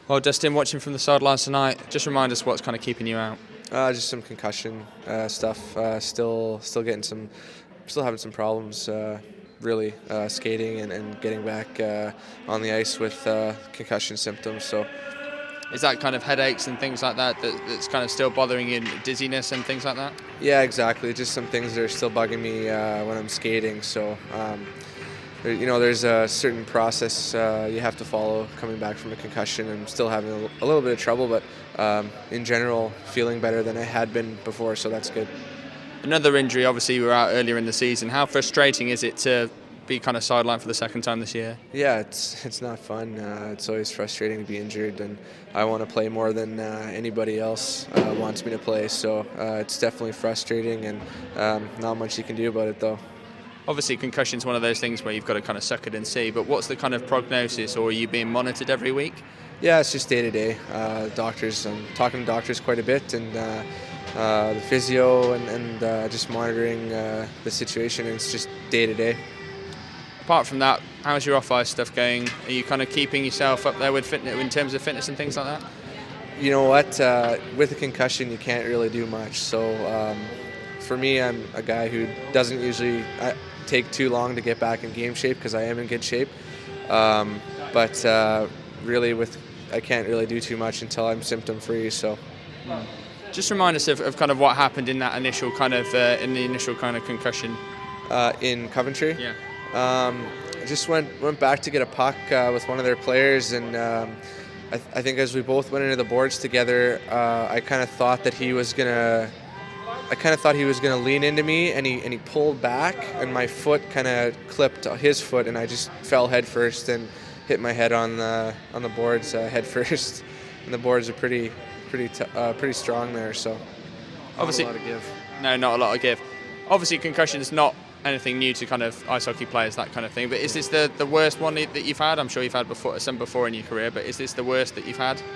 Well, Dustin, watching from the sidelines tonight, just remind us what's kind of keeping you out. Just some concussion stuff. Still having some problems. Really skating and getting back on the ice with concussion symptoms. So, is that kind of headaches and things like that that's kind of still bothering you, dizziness and things like that? Yeah, exactly. Just some things that are still bugging me when I'm skating. So, there's a certain process you have to follow coming back from a concussion. I'm still having a little bit of trouble, but in general, feeling better than I had been before, so that's good. Another injury, obviously, you were out earlier in the season. How frustrating is it to be kind of sidelined for the second time this year? Yeah, it's not fun. It's always frustrating to be injured, and I want to play more than anybody else wants me to play, so it's definitely frustrating, and not much you can do about it, though. Obviously, concussion's one of those things where you've got to kind of suck it and see, but what's the kind of prognosis, or are you being monitored every week? Yeah, it's just day-to-day. Doctors, I'm talking to doctors quite a bit, and the physio and just monitoring the situation, and it's just day-to-day. Apart from that, how's your off-ice stuff going? Are you kind of keeping yourself up there with fitness, in terms of fitness and things like that? You know what? With a concussion, you can't really do much. So for me, I'm a guy who doesn't usually take too long to get back in game shape because I am in good shape. But really, I can't really do too much until I'm symptom-free. So. Just remind us of kind of what happened in that initial kind of concussion. In Coventry. Yeah. I just went back to get a puck with one of their players, and I think as we both went into the boards together, I kind of thought that he was gonna lean into me, and he pulled back, and my foot kind of clipped his foot, and I just fell head first and hit my head on the boards head first, and the boards are pretty strong there, so obviously not a lot of give. No, not a lot of give. Obviously, concussion is not anything new to kind of ice hockey players, that kind of thing. But is this the worst one that you've had? I'm sure you've had some before in your career, but is this the worst that you've had?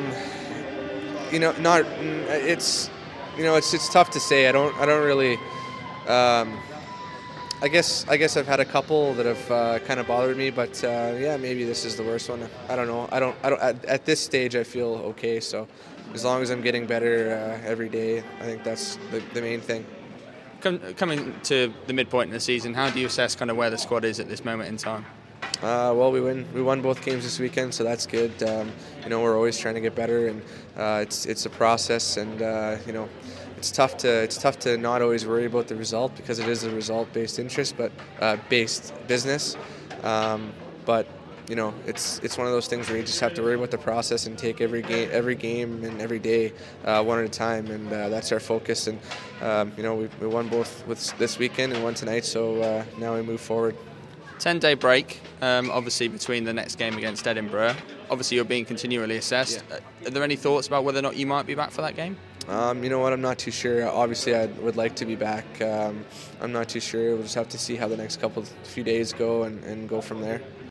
Not. It's tough to say. I don't really. I guess I've had a couple that have kind of bothered me, but yeah, maybe this is the worst one. I don't know. I don't. At this stage, I feel okay. So, as long as I'm getting better every day, I think that's the main thing. Coming to the midpoint in the season, how do you assess kind of where the squad is at this moment in time? Well, we won both games this weekend, so that's good. We're always trying to get better, and it's a process, and it's tough to not always worry about the result because it is a result-based interest, but based business. But it's one of those things where you just have to worry about the process and take every game and every day one at a time, and that's our focus. And we won both this weekend and one tonight, so now we move forward. 10-day break, obviously, between the next game against Edinburgh. Obviously, you're being continually assessed. Yeah. Are there any thoughts about whether or not you might be back for that game? You know what? I'm not too sure. Obviously, I would like to be back. I'm not too sure. We'll just have to see how the next few days go and go from there.